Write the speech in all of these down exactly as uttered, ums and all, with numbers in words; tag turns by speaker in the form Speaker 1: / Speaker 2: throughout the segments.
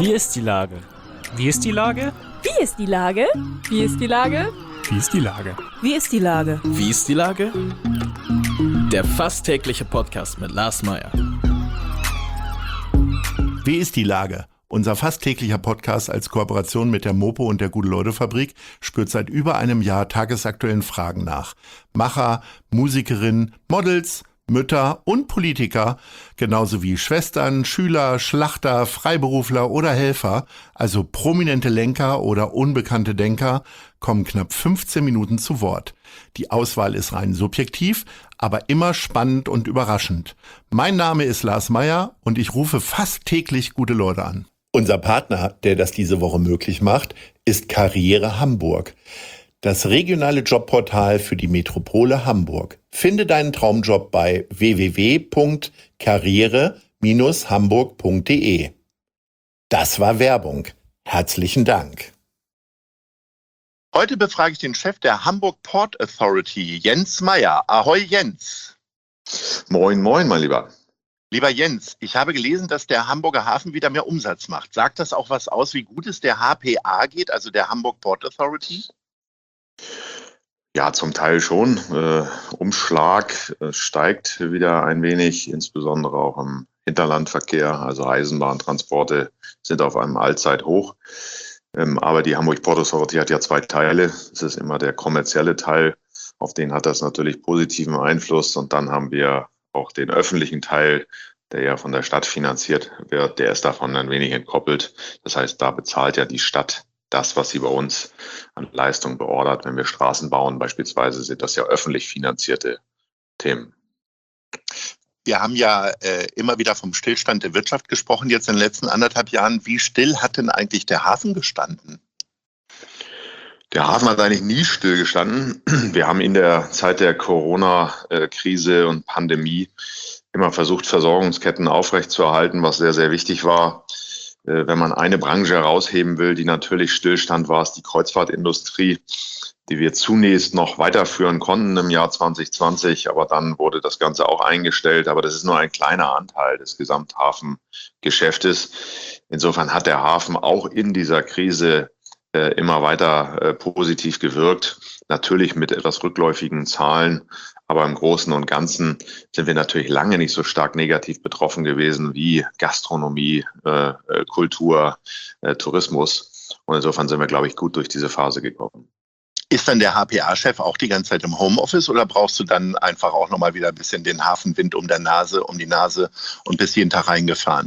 Speaker 1: Wie ist die Lage? Wie ist die Lage?
Speaker 2: Wie ist die Lage? Wie ist die Lage?
Speaker 1: Wie ist die Lage?
Speaker 2: Wie ist die Lage?
Speaker 3: Wie ist die Lage? Der fast tägliche Podcast mit Lars Meyer.
Speaker 4: Wie ist die Lage? Unser fast täglicher Podcast als Kooperation mit der Mopo und der Gute-Leute-Fabrik spürt seit über einem Jahr tagesaktuellen Fragen nach. Macher, Musikerinnen, Models, Mütter und Politiker, genauso wie Schwestern, Schüler, Schlachter, Freiberufler oder Helfer, also prominente Lenker oder unbekannte Denker, kommen knapp fünfzehn Minuten zu Wort. Die Auswahl ist rein subjektiv, aber immer spannend und überraschend. Mein Name ist Lars Meyer und ich rufe fast täglich gute Leute an. Unser Partner, der das diese Woche möglich macht, ist Karriere Hamburg. Das regionale Jobportal für die Metropole Hamburg. Finde deinen Traumjob bei w w w punkt karriere Bindestrich hamburg punkt d e. Das war Werbung. Herzlichen Dank.
Speaker 5: Heute befrage ich den Chef der Hamburg Port Authority, Jens Meyer. Ahoi Jens.
Speaker 6: Moin, moin, mein Lieber.
Speaker 5: Lieber Jens, ich habe gelesen, dass der Hamburger Hafen wieder mehr Umsatz macht. Sagt das auch was aus, wie gut es der H P A geht, also der Hamburg Port Authority?
Speaker 6: Ja, zum Teil schon. Äh, Umschlag äh, steigt wieder ein wenig, insbesondere auch im Hinterlandverkehr. Also Eisenbahntransporte sind auf einem Allzeithoch. Ähm, aber die Hamburg Port Authority hat ja zwei Teile. Es ist immer der kommerzielle Teil, auf den hat das natürlich positiven Einfluss. Und dann haben wir auch den öffentlichen Teil, der ja von der Stadt finanziert wird. Der ist davon ein wenig entkoppelt. Das heißt, da bezahlt ja die Stadt das, was sie bei uns an Leistung beordert. Wenn wir Straßen bauen beispielsweise, sind das ja öffentlich finanzierte Themen.
Speaker 5: Wir haben ja äh, immer wieder vom Stillstand der Wirtschaft gesprochen, jetzt in den letzten anderthalb Jahren. Wie still hat denn eigentlich der Hafen gestanden?
Speaker 6: Der Hafen hat eigentlich nie stillgestanden. Wir haben in der Zeit der Corona-Krise und Pandemie immer versucht, Versorgungsketten aufrechtzuerhalten, was sehr, sehr wichtig war. Wenn man eine Branche herausheben will, die natürlich stillstand, war es die Kreuzfahrtindustrie, die wir zunächst noch weiterführen konnten im Jahr zwanzig zwanzig. Aber dann wurde das Ganze auch eingestellt. Aber das ist nur ein kleiner Anteil des Gesamthafengeschäftes. Insofern hat der Hafen auch in dieser Krise äh, immer weiter äh, positiv gewirkt. Natürlich mit etwas rückläufigen Zahlen. Aber im Großen und Ganzen sind wir natürlich lange nicht so stark negativ betroffen gewesen wie Gastronomie, äh, Kultur, äh, Tourismus. Und insofern sind wir, glaube ich, gut durch diese Phase gekommen.
Speaker 5: Ist dann der H P A-Chef auch die ganze Zeit im Homeoffice oder brauchst du dann einfach auch nochmal wieder ein bisschen den Hafenwind um der Nase, um die Nase und bist jeden Tag reingefahren?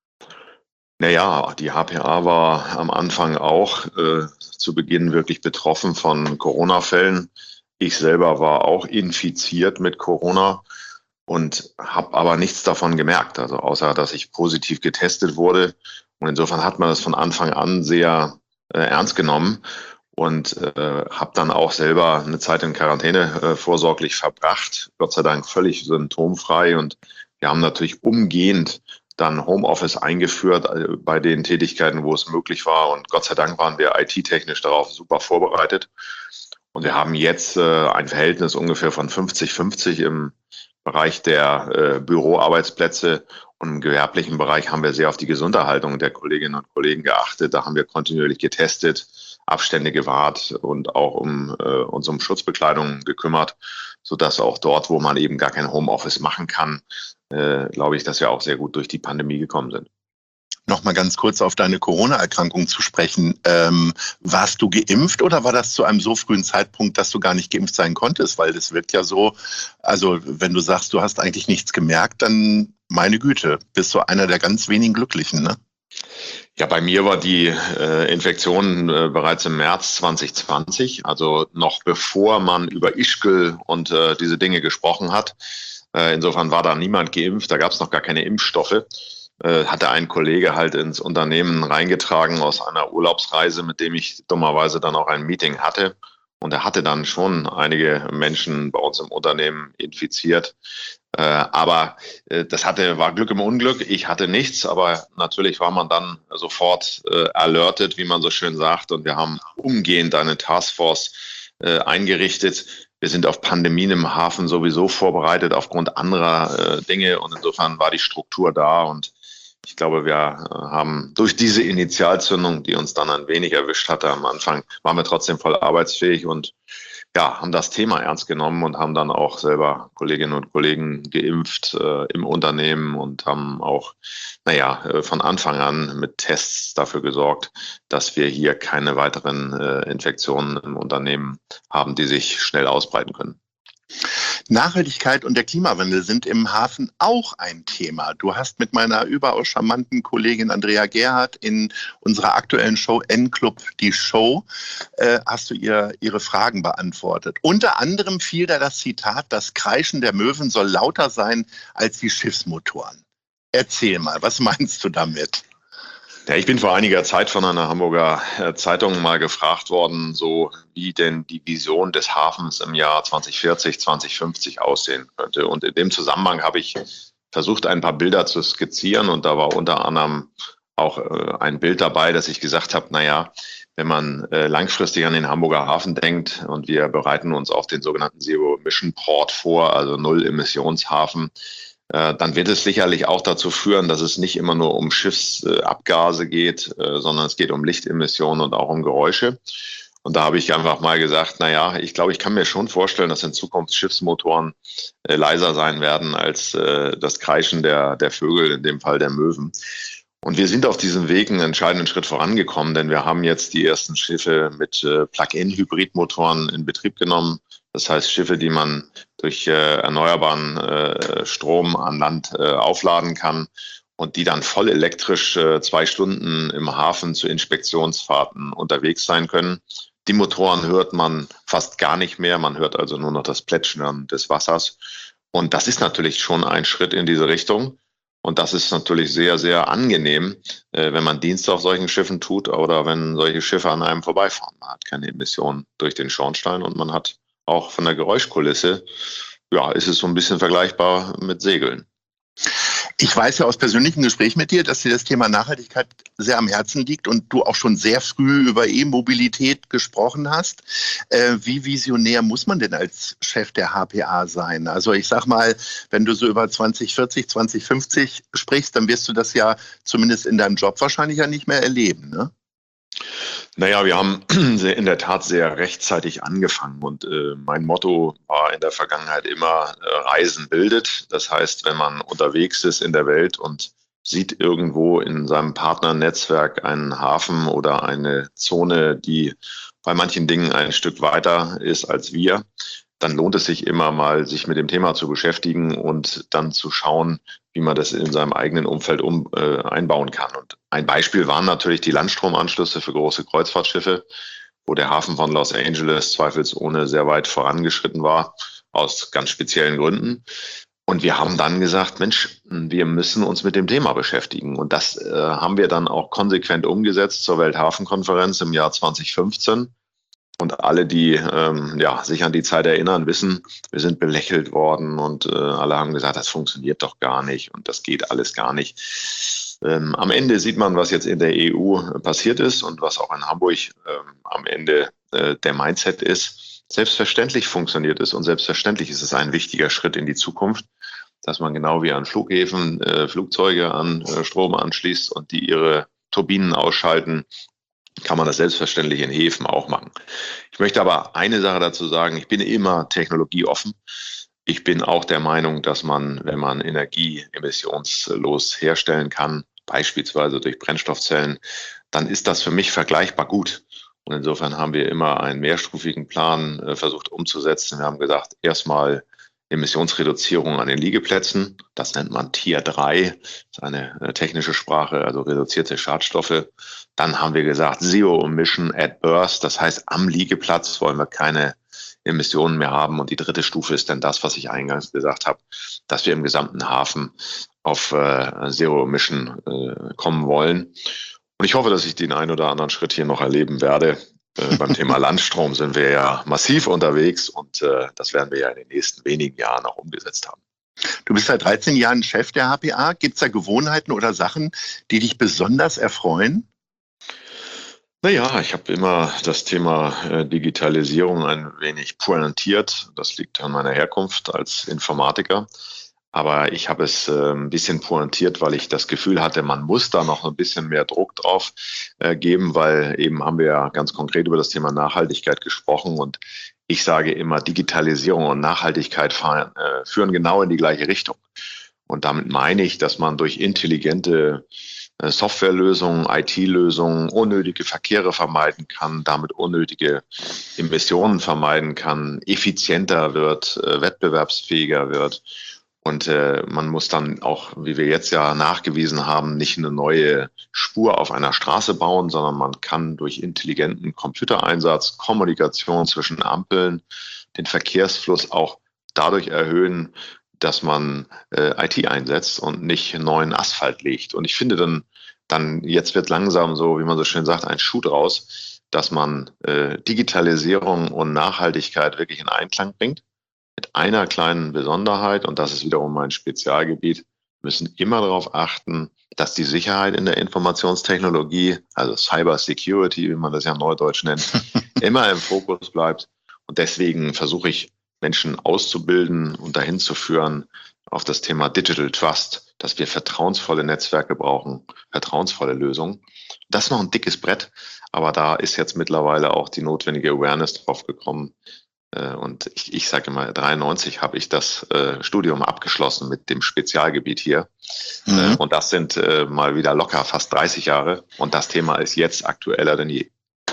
Speaker 6: Naja, die H P A war am Anfang auch äh, zu Beginn wirklich betroffen von Corona-Fällen. Ich selber war auch infiziert mit Corona und habe aber nichts davon gemerkt, also außer, dass ich positiv getestet wurde. Und insofern hat man das von Anfang an sehr äh, ernst genommen und äh, habe dann auch selber eine Zeit in Quarantäne äh, vorsorglich verbracht, Gott sei Dank völlig symptomfrei. Und wir haben natürlich umgehend dann Homeoffice eingeführt äh, bei den Tätigkeiten, wo es möglich war. Und Gott sei Dank waren wir I T-technisch darauf super vorbereitet. Und wir haben jetzt äh, ein Verhältnis ungefähr von fünfzig fünfzig im Bereich der äh, Büroarbeitsplätze. Und im gewerblichen Bereich haben wir sehr auf die Gesunderhaltung der Kolleginnen und Kollegen geachtet. Da haben wir kontinuierlich getestet, Abstände gewahrt und auch um äh, uns um Schutzbekleidung gekümmert, sodass auch dort, wo man eben gar kein Homeoffice machen kann, äh, glaube ich, dass wir auch sehr gut durch die Pandemie gekommen sind.
Speaker 5: Nochmal ganz kurz auf deine Corona-Erkrankung zu sprechen. Ähm, warst du geimpft oder war das zu einem so frühen Zeitpunkt, dass du gar nicht geimpft sein konntest? Weil das wirkt ja so, also wenn du sagst, du hast eigentlich nichts gemerkt, dann meine Güte, bist du einer der ganz wenigen Glücklichen, ne?
Speaker 6: Ja, bei mir war die äh, Infektion äh, bereits im März zwanzig zwanzig, also noch bevor man über Ischgl und äh, diese Dinge gesprochen hat. Äh, insofern war da niemand geimpft, da gab es noch gar keine Impfstoffe. Äh, hatte ein Kollege halt ins Unternehmen reingetragen aus einer Urlaubsreise, mit dem ich dummerweise dann auch ein Meeting hatte. Und er hatte dann schon einige Menschen bei uns im Unternehmen infiziert. Äh, aber äh, das hatte, war Glück im Unglück. Ich hatte nichts, aber natürlich war man dann sofort äh, alerted, wie man so schön sagt. Und wir haben umgehend eine Taskforce äh, eingerichtet. Wir sind auf Pandemien im Hafen sowieso vorbereitet aufgrund anderer äh, Dinge. Und insofern war die Struktur da. Und Ich glaube, wir haben durch diese Initialzündung, die uns dann ein wenig erwischt hatte am Anfang, waren wir trotzdem voll arbeitsfähig und ja, haben das Thema ernst genommen und haben dann auch selber Kolleginnen und Kollegen geimpft äh, im Unternehmen und haben auch, naja, äh, von Anfang an mit Tests dafür gesorgt, dass wir hier keine weiteren äh, Infektionen im Unternehmen haben, die sich schnell ausbreiten können.
Speaker 5: Nachhaltigkeit und der Klimawandel sind im Hafen auch ein Thema. Du hast mit meiner überaus charmanten Kollegin Andrea Gerhardt in unserer aktuellen Show N-Club die Show, äh, hast du ihr ihre Fragen beantwortet. Unter anderem fiel da das Zitat, das Kreischen der Möwen soll lauter sein als die Schiffsmotoren. Erzähl mal, was meinst du damit?
Speaker 6: Ja, ich bin vor einiger Zeit von einer Hamburger Zeitung mal gefragt worden, so wie denn die Vision des Hafens im Jahr zwanzig vierzig, zwanzig fünfzig aussehen könnte. Und in dem Zusammenhang habe ich versucht, ein paar Bilder zu skizzieren. Und da war unter anderem auch äh, ein Bild dabei, dass ich gesagt habe, naja, wenn man äh, langfristig an den Hamburger Hafen denkt und wir bereiten uns auf den sogenannten Zero-Emission-Port vor, also Null-Emissionshafen, dann wird es sicherlich auch dazu führen, dass es nicht immer nur um Schiffsabgase geht, sondern es geht um Lichtemissionen und auch um Geräusche. Und da habe ich einfach mal gesagt, na ja, ich glaube, ich kann mir schon vorstellen, dass in Zukunft Schiffsmotoren leiser sein werden als das Kreischen der, der Vögel, in dem Fall der Möwen. Und wir sind auf diesem Weg einen entscheidenden Schritt vorangekommen, denn wir haben jetzt die ersten Schiffe mit Plug-in-Hybridmotoren in Betrieb genommen. Das heißt Schiffe, die man durch äh, erneuerbaren äh, Strom an Land äh, aufladen kann und die dann voll elektrisch äh, zwei Stunden im Hafen zu Inspektionsfahrten unterwegs sein können. Die Motoren hört man fast gar nicht mehr. Man hört also nur noch das Plätschern des Wassers. Und das ist natürlich schon ein Schritt in diese Richtung. Und das ist natürlich sehr, sehr angenehm, äh, wenn man Dienst auf solchen Schiffen tut oder wenn solche Schiffe an einem vorbeifahren. Man hat keine Emissionen durch den Schornstein und man hat auch von der Geräuschkulisse, ja, ist es so ein bisschen vergleichbar mit Segeln.
Speaker 5: Ich weiß ja aus persönlichen Gesprächen mit dir, dass dir das Thema Nachhaltigkeit sehr am Herzen liegt und du auch schon sehr früh über E-Mobilität gesprochen hast. Äh, wie visionär muss man denn als Chef der H P A sein? Also ich sag mal, wenn du so über zwanzig vierzig, zwanzig fünfzig sprichst, dann wirst du das ja zumindest in deinem Job wahrscheinlich ja nicht mehr erleben, ne?
Speaker 6: Naja, wir haben in der Tat sehr rechtzeitig angefangen und äh, mein Motto war in der Vergangenheit immer, äh, Reisen bildet. Das heißt, wenn man unterwegs ist in der Welt und sieht irgendwo in seinem Partnernetzwerk einen Hafen oder eine Zone, die bei manchen Dingen ein Stück weiter ist als wir, dann lohnt es sich immer mal, sich mit dem Thema zu beschäftigen und dann zu schauen, wie man das in seinem eigenen Umfeld um, äh, einbauen kann. Und ein Beispiel waren natürlich die Landstromanschlüsse für große Kreuzfahrtschiffe, wo der Hafen von Los Angeles zweifelsohne sehr weit vorangeschritten war, aus ganz speziellen Gründen. Und wir haben dann gesagt, Mensch, wir müssen uns mit dem Thema beschäftigen. Und das äh, haben wir dann auch konsequent umgesetzt zur Welthafenkonferenz im Jahr zwanzig fünfzehn. Und alle, die ähm, ja, sich an die Zeit erinnern, wissen, wir sind belächelt worden und äh, alle haben gesagt, das funktioniert doch gar nicht und das geht alles gar nicht. Ähm, am Ende sieht man, was jetzt in der E U passiert ist und was auch in Hamburg ähm, am Ende äh, der Mindset ist. Selbstverständlich funktioniert es und selbstverständlich ist es ein wichtiger Schritt in die Zukunft, dass man genau wie an Flughäfen äh, Flugzeuge an äh, Strom anschließt und die ihre Turbinen ausschalten, kann man das selbstverständlich in Häfen auch machen. Ich möchte aber eine Sache dazu sagen, ich bin immer technologieoffen. Ich bin auch der Meinung, dass man, wenn man Energie emissionslos herstellen kann, beispielsweise durch Brennstoffzellen, dann ist das für mich vergleichbar gut. Und insofern haben wir immer einen mehrstufigen Plan äh, versucht umzusetzen. Wir haben gesagt, erstmal Emissionsreduzierung an den Liegeplätzen. Das nennt man Tier drei, das ist eine äh, technische Sprache, also reduzierte Schadstoffe. Dann haben wir gesagt, Zero Emission at Berth, das heißt, am Liegeplatz wollen wir keine Emissionen mehr haben. Und die dritte Stufe ist dann das, was ich eingangs gesagt habe, dass wir im gesamten Hafen auf äh, Zero Emission äh, kommen wollen. Und ich hoffe, dass ich den einen oder anderen Schritt hier noch erleben werde. Äh, beim Thema Landstrom sind wir ja massiv unterwegs und äh, das werden wir ja in den nächsten wenigen Jahren auch umgesetzt haben.
Speaker 5: Du bist seit dreizehn Jahren Chef der H P A. Gibt es da Gewohnheiten oder Sachen, die dich besonders erfreuen?
Speaker 6: Naja, ich habe immer das Thema äh, Digitalisierung ein wenig pointiert. Das liegt an meiner Herkunft als Informatiker. Aber ich habe es äh, ein bisschen pointiert, weil ich das Gefühl hatte, man muss da noch ein bisschen mehr Druck drauf äh, geben, weil eben haben wir ja ganz konkret über das Thema Nachhaltigkeit gesprochen. Und ich sage immer, Digitalisierung und Nachhaltigkeit fahren, äh, führen genau in die gleiche Richtung. Und damit meine ich, dass man durch intelligente äh, Softwarelösungen, I T-Lösungen unnötige Verkehre vermeiden kann, damit unnötige Emissionen vermeiden kann, effizienter wird, äh, wettbewerbsfähiger wird. Und äh, man muss dann auch, wie wir jetzt ja nachgewiesen haben, nicht eine neue Spur auf einer Straße bauen, sondern man kann durch intelligenten Computereinsatz, Kommunikation zwischen Ampeln, den Verkehrsfluss auch dadurch erhöhen, dass man äh, I T einsetzt und nicht neuen Asphalt legt. Und ich finde dann, dann jetzt wird langsam so, wie man so schön sagt, ein Schuh draus, dass man äh, Digitalisierung und Nachhaltigkeit wirklich in Einklang bringt. Mit einer kleinen Besonderheit, und das ist wiederum mein Spezialgebiet, müssen immer darauf achten, dass die Sicherheit in der Informationstechnologie, also Cyber Security, wie man das ja neudeutsch nennt, immer im Fokus bleibt. Und deswegen versuche ich, Menschen auszubilden und dahin zu führen auf das Thema Digital Trust, dass wir vertrauensvolle Netzwerke brauchen, vertrauensvolle Lösungen. Das ist noch ein dickes Brett, aber da ist jetzt mittlerweile auch die notwendige Awareness drauf gekommen. Und ich, ich sage immer, dreiundneunzig habe ich das äh, Studium abgeschlossen mit dem Spezialgebiet hier. Mhm. Äh, und das sind äh, mal wieder locker fast dreißig Jahre. Und das Thema ist jetzt aktueller denn je.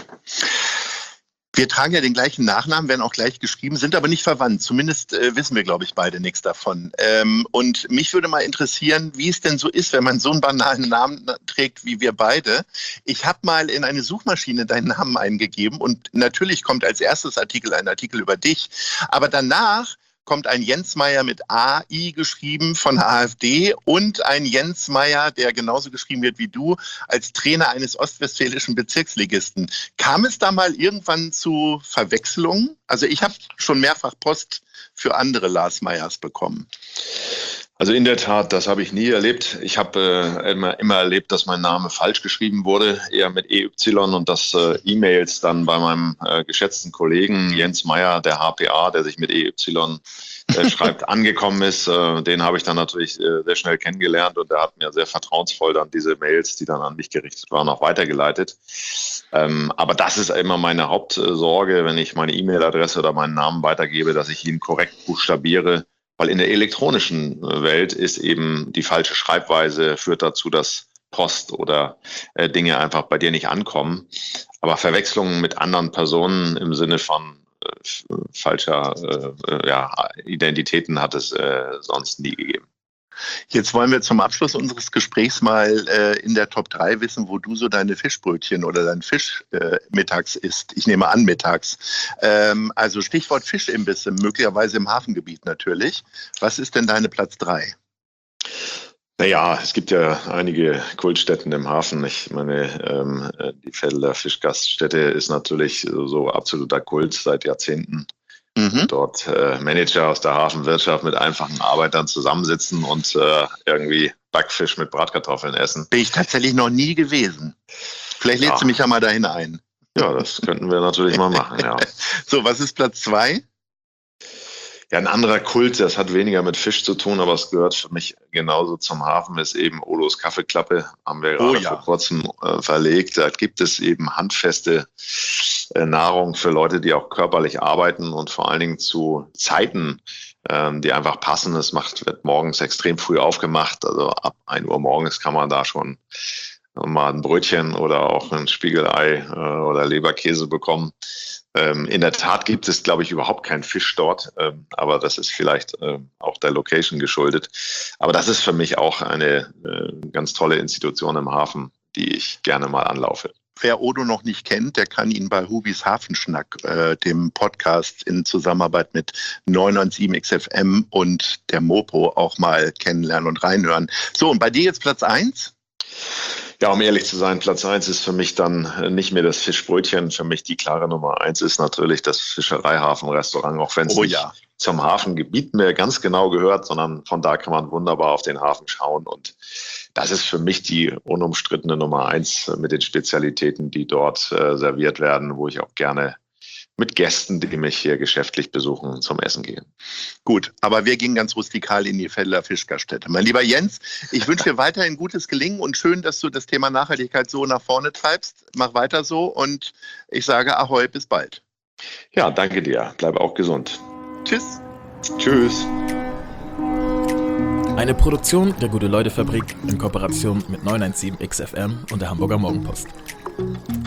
Speaker 5: Wir tragen ja den gleichen Nachnamen, werden auch gleich geschrieben, sind aber nicht verwandt. Zumindest äh, wissen wir, glaube ich, beide nichts davon. Ähm, und mich würde mal interessieren, wie es denn so ist, wenn man so einen banalen Namen trägt wie wir beide. Ich habe mal in eine Suchmaschine deinen Namen eingegeben und natürlich kommt als erstes Artikel ein Artikel über dich. Aber danach kommt ein Jens Meyer mit A I geschrieben von der AfD und ein Jens Meyer, der genauso geschrieben wird wie du, als Trainer eines ostwestfälischen Bezirksligisten. Kam es da mal irgendwann zu Verwechslungen? Also ich habe schon mehrfach Post für andere Lars Meyers bekommen.
Speaker 6: Also in der Tat, das habe ich nie erlebt. Ich habe äh, immer, immer erlebt, dass mein Name falsch geschrieben wurde, eher mit E Y, und dass äh, E-Mails dann bei meinem äh, geschätzten Kollegen Jens Meyer, der H P A, der sich mit E Y äh, schreibt, angekommen ist. Äh, den habe ich dann natürlich äh, sehr schnell kennengelernt und der hat mir sehr vertrauensvoll dann diese Mails, die dann an mich gerichtet waren, auch weitergeleitet. Ähm, aber das ist immer meine Hauptsorge, wenn ich meine E-Mail-Adresse oder meinen Namen weitergebe, dass ich ihn korrekt buchstabiere. Weil in der elektronischen Welt ist eben die falsche Schreibweise, führt dazu, dass Post oder äh, Dinge einfach bei dir nicht ankommen. Aber Verwechslungen mit anderen Personen im Sinne von äh, falscher äh, ja, Identitäten hat es äh, sonst nie gegeben.
Speaker 5: Jetzt wollen wir zum Abschluss unseres Gesprächs mal äh, in der Top drei wissen, wo du so deine Fischbrötchen oder dein Fisch äh, mittags isst. Ich nehme an mittags. Ähm, also Stichwort Fischimbisse, möglicherweise im Hafengebiet natürlich. Was ist denn deine Platz drei?
Speaker 6: Naja, es gibt ja einige Kultstätten im Hafen. Ich meine, ähm, die Velder Fischgaststätte ist natürlich so absoluter Kult seit Jahrzehnten. Mhm. Dort äh, Manager aus der Hafenwirtschaft mit einfachen Arbeitern zusammensitzen und äh, irgendwie Backfisch mit Bratkartoffeln essen.
Speaker 5: Bin ich tatsächlich noch nie gewesen. Vielleicht lädst
Speaker 6: ja.
Speaker 5: du mich ja mal dahin ein.
Speaker 6: Ja, das könnten wir natürlich mal machen, ja.
Speaker 5: So, was ist Platz zwei?
Speaker 6: Ja, ein anderer Kult, das hat weniger mit Fisch zu tun, aber es gehört für mich genauso zum Hafen, ist eben Olos Kaffeeklappe, haben wir gerade oh, ja. vor kurzem äh, verlegt. Da gibt es eben handfeste äh, Nahrung für Leute, die auch körperlich arbeiten und vor allen Dingen zu Zeiten, ähm, die einfach passen. Es macht, wird morgens extrem früh aufgemacht, also ab ein Uhr morgens kann man da schon mal ein Brötchen oder auch ein Spiegelei äh, oder Leberkäse bekommen. Ähm, in der Tat gibt es, glaube ich, überhaupt keinen Fisch dort, ähm, aber das ist vielleicht ähm, auch der Location geschuldet. Aber das ist für mich auch eine äh, ganz tolle Institution im Hafen, die ich gerne mal anlaufe.
Speaker 5: Wer Odo noch nicht kennt, der kann ihn bei Hubis Hafenschnack, äh, dem Podcast in Zusammenarbeit mit neun neun sieben X F M und der Mopo auch mal kennenlernen und reinhören. So, und bei dir jetzt Platz eins?
Speaker 6: Ja, um ehrlich zu sein, Platz eins ist für mich dann nicht mehr das Fischbrötchen. Für mich die klare Nummer eins ist natürlich das Fischereihafenrestaurant, auch wenn es
Speaker 5: oh,
Speaker 6: nicht
Speaker 5: ja.
Speaker 6: zum Hafengebiet mehr ganz genau gehört, sondern von da kann man wunderbar auf den Hafen schauen. Und das ist für mich die unumstrittene Nummer eins mit den Spezialitäten, die dort äh, serviert werden, wo ich auch gerne mit Gästen, die mich hier geschäftlich besuchen, zum Essen gehen.
Speaker 5: Gut, aber wir gehen ganz rustikal in die Velder Fischgaststätte. Mein lieber Jens, ich wünsche dir weiterhin gutes Gelingen und schön, dass du das Thema Nachhaltigkeit so nach vorne treibst. Mach weiter so und ich sage Ahoi, bis bald.
Speaker 6: Ja, danke dir. Bleib auch gesund.
Speaker 5: Tschüss.
Speaker 6: Tschüss.
Speaker 3: Eine Produktion der Gute-Leute-Fabrik in Kooperation mit neun eins sieben X F M und der Hamburger Morgenpost.